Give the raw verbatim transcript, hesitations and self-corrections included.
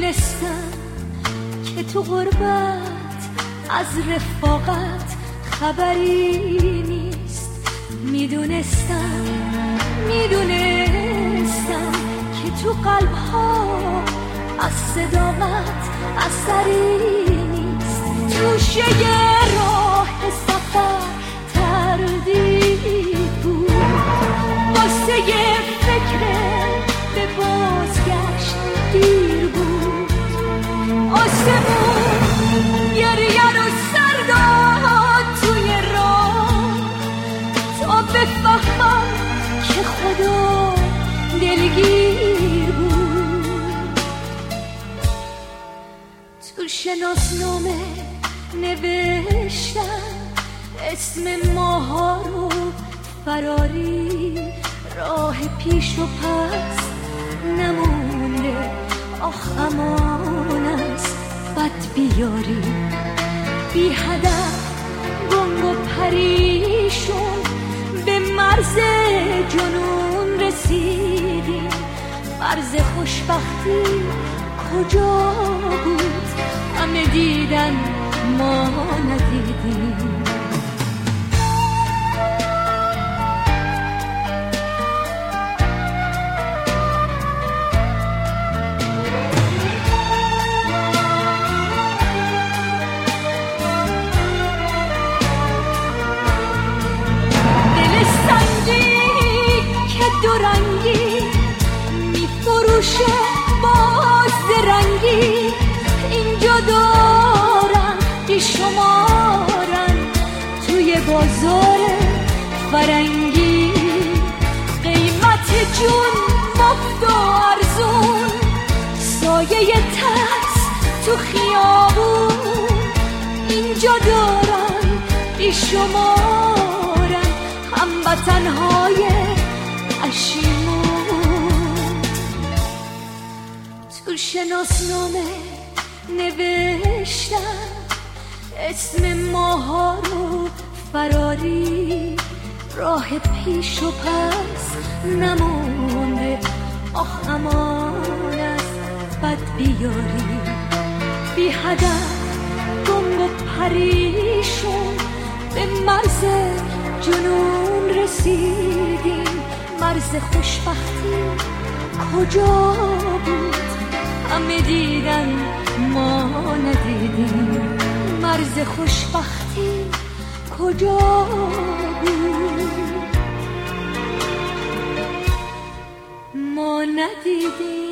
میدونستم که تو غربت از رفاقت خبری نیست. میدونستم میدونستم که تو قلب‌ها از صداقت اثری نیست. توشه راه سفر تردید بود، واسه فکر به بازگشت دیر بود. آسمون گریه رو سر داد توی راه تا بفهمم که خدا دلگیر بود. تو شناسنامه نوشتم اسم ماها رو فراری، راه پیش و پس نمونده، آخ امان از بد بیاری. بی هدف گنگ و پریشون به مرز جنون رسیدیم. مرز خوشبختی کجا بود؟ همه دیدن ما ندیدیم. دورنگی میفروشه باز رنگی، اینجا دارن بیشمارن توی بازار فرنگی. قیمت جون مفت و ارزون، سایه ترس تو خیابون، اینجا دارن بیشمارن هموطنهای پشیمون. تو شناسنامه نوشتم اسم ماها رو فراری، راه پیش و پس نمونده، آخ امان از بد بیاری. بی هدف گنگ و پریشون به مرز جنون رسیدیم. مرز خوشبختی کجا بود؟ همه دیدن ما ندیدیم. مرز خوشبختی کجا بود؟ ما ندیدیم.